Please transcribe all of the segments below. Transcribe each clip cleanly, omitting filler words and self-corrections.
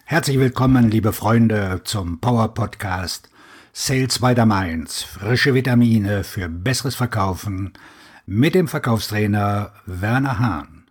Herzlich willkommen, liebe Freunde, zum Power Podcast Sales by the Mainz. Frische Vitamine für besseres Verkaufen mit dem Verkaufstrainer Werner Hahn.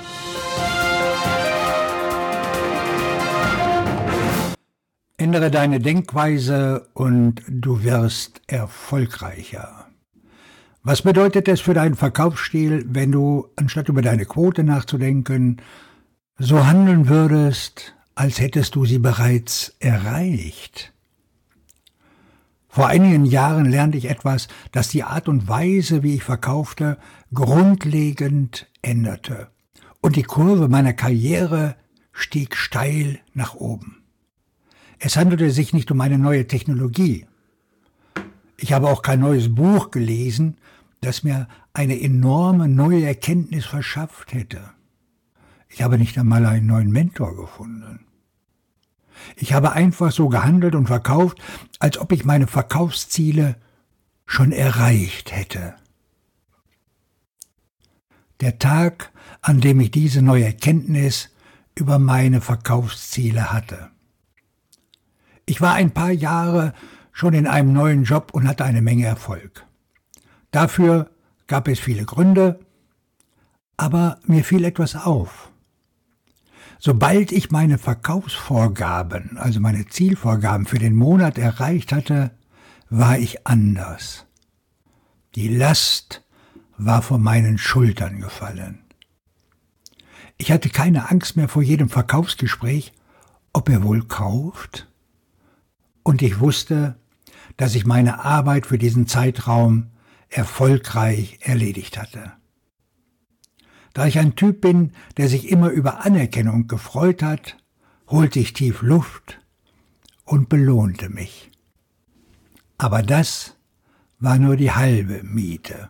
Ändere deine Denkweise und du wirst erfolgreicher. Was bedeutet es für deinen Verkaufsstil, wenn du, anstatt über deine Quote nachzudenken, so handeln würdest, als hättest du sie bereits erreicht? Vor einigen Jahren lernte ich etwas, das die Art und Weise, wie ich verkaufte, grundlegend änderte. Und die Kurve meiner Karriere stieg steil nach oben. Es handelte sich nicht um eine neue Technologie. Ich habe auch kein neues Buch gelesen, das mir eine enorme neue Erkenntnis verschafft hätte. Ich habe nicht einmal einen neuen Mentor gefunden. Ich habe einfach so gehandelt und verkauft, als ob ich meine Verkaufsziele schon erreicht hätte. Der Tag, an dem ich diese neue Erkenntnis über meine Verkaufsziele hatte. Ich war ein paar Jahre schon in einem neuen Job und hatte eine Menge Erfolg. Dafür gab es viele Gründe, aber mir fiel etwas auf. Sobald ich meine Verkaufsvorgaben, also meine Zielvorgaben für den Monat erreicht hatte, war ich anders. Die Last war von meinen Schultern gefallen. Ich hatte keine Angst mehr vor jedem Verkaufsgespräch, ob er wohl kauft. Und ich wusste, dass ich meine Arbeit für diesen Zeitraum erfolgreich erledigt hatte. Da ich ein Typ bin, der sich immer über Anerkennung gefreut hat, holte ich tief Luft und belohnte mich. Aber das war nur die halbe Miete.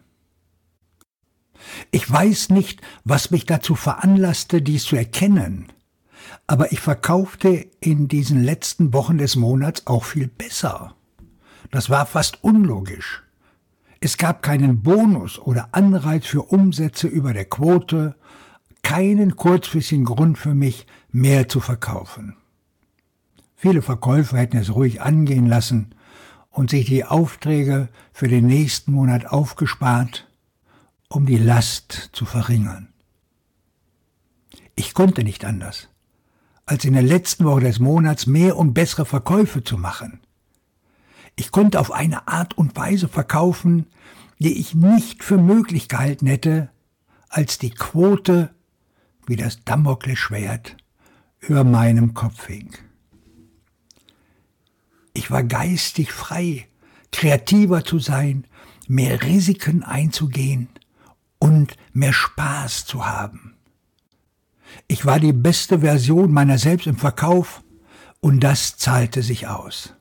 Ich weiß nicht, was mich dazu veranlasste, dies zu erkennen, aber ich verkaufte in diesen letzten Wochen des Monats auch viel besser. Das war fast unlogisch. Es gab keinen Bonus oder Anreiz für Umsätze über der Quote, keinen kurzfristigen Grund für mich, mehr zu verkaufen. Viele Verkäufer hätten es ruhig angehen lassen und sich die Aufträge für den nächsten Monat aufgespart, um die Last zu verringern. Ich konnte nicht anders, als in der letzten Woche des Monats mehr und bessere Verkäufe zu machen. Ich konnte auf eine Art und Weise verkaufen, die ich nicht für möglich gehalten hätte, als die Quote wie das Damoklesschwert über meinem Kopf hing. Ich war geistig frei, kreativer zu sein, mehr Risiken einzugehen und mehr Spaß zu haben. Ich war die beste Version meiner selbst im Verkauf und das zahlte sich aus.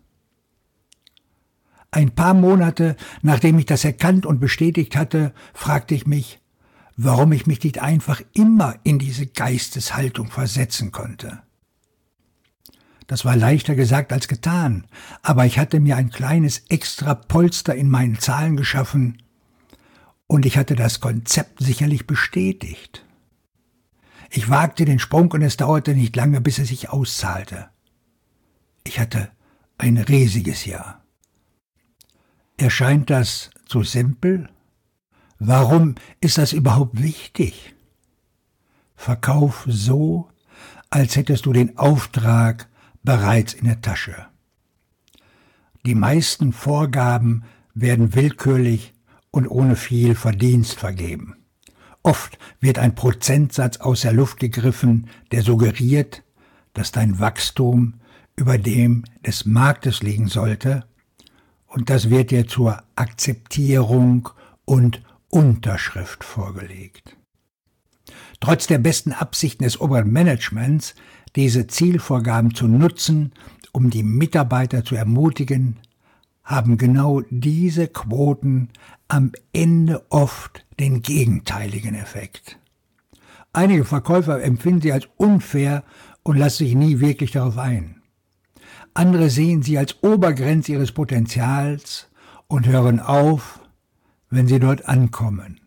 Ein paar Monate, nachdem ich das erkannt und bestätigt hatte, fragte ich mich, warum ich mich nicht einfach immer in diese Geisteshaltung versetzen konnte. Das war leichter gesagt als getan, aber ich hatte mir ein kleines extra Polster in meinen Zahlen geschaffen und ich hatte das Konzept sicherlich bestätigt. Ich wagte den Sprung und es dauerte nicht lange, bis es sich auszahlte. Ich hatte ein riesiges Jahr. Erscheint das zu simpel? Warum ist das überhaupt wichtig? Verkauf so, als hättest du den Auftrag bereits in der Tasche. Die meisten Vorgaben werden willkürlich und ohne viel Verdienst vergeben. Oft wird ein Prozentsatz aus der Luft gegriffen, der suggeriert, dass dein Wachstum über dem des Marktes liegen sollte, und das wird dir zur Akzeptierung und Unterschrift vorgelegt. Trotz der besten Absichten des oberen Managements, diese Zielvorgaben zu nutzen, um die Mitarbeiter zu ermutigen, haben genau diese Quoten am Ende oft den gegenteiligen Effekt. Einige Verkäufer empfinden sie als unfair und lassen sich nie wirklich darauf ein. Andere sehen sie als Obergrenze ihres Potenzials und hören auf, wenn sie dort ankommen.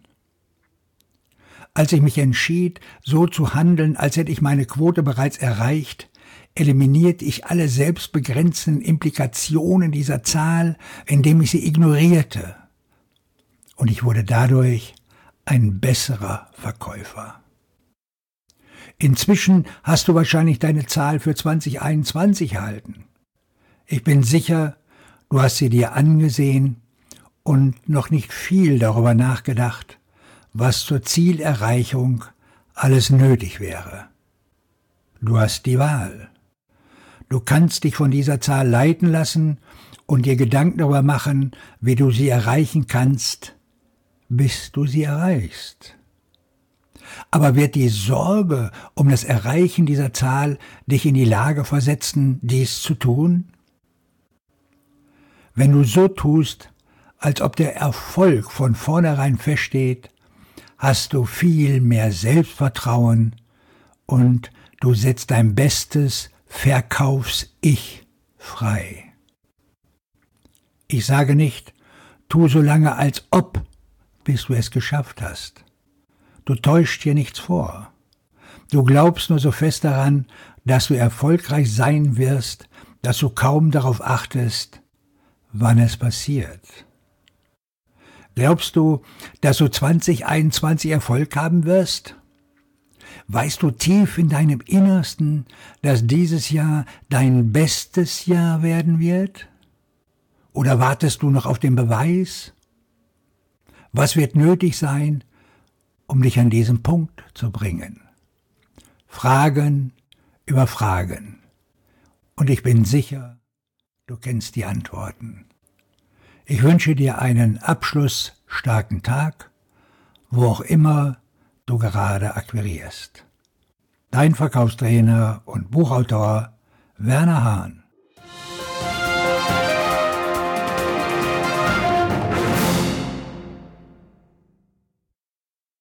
Als ich mich entschied, so zu handeln, als hätte ich meine Quote bereits erreicht, eliminierte ich alle selbstbegrenzenden Implikationen dieser Zahl, indem ich sie ignorierte. Und ich wurde dadurch ein besserer Verkäufer. Inzwischen hast du wahrscheinlich deine Zahl für 2021 erhalten. Ich bin sicher, du hast sie dir angesehen und noch nicht viel darüber nachgedacht, was zur Zielerreichung alles nötig wäre. Du hast die Wahl. Du kannst dich von dieser Zahl leiten lassen und dir Gedanken darüber machen, wie du sie erreichen kannst, bis du sie erreichst. Aber wird die Sorge um das Erreichen dieser Zahl dich in die Lage versetzen, dies zu tun? Wenn du so tust, als ob der Erfolg von vornherein feststeht, hast du viel mehr Selbstvertrauen und du setzt dein bestes Verkaufs-Ich frei. Ich sage nicht, tu so lange als ob, bis du es geschafft hast. Du täuschst dir nichts vor. Du glaubst nur so fest daran, dass du erfolgreich sein wirst, dass du kaum darauf achtest, wann es passiert. Glaubst du, dass du 2021 Erfolg haben wirst? Weißt du tief in deinem Innersten, dass dieses Jahr dein bestes Jahr werden wird? Oder wartest du noch auf den Beweis? Was wird nötig sein, um dich an diesen Punkt zu bringen? Fragen über Fragen. Und ich bin sicher, du kennst die Antworten. Ich wünsche dir einen abschlussstarken Tag, wo auch immer du gerade akquirierst. Dein Verkaufstrainer und Buchautor Werner Hahn.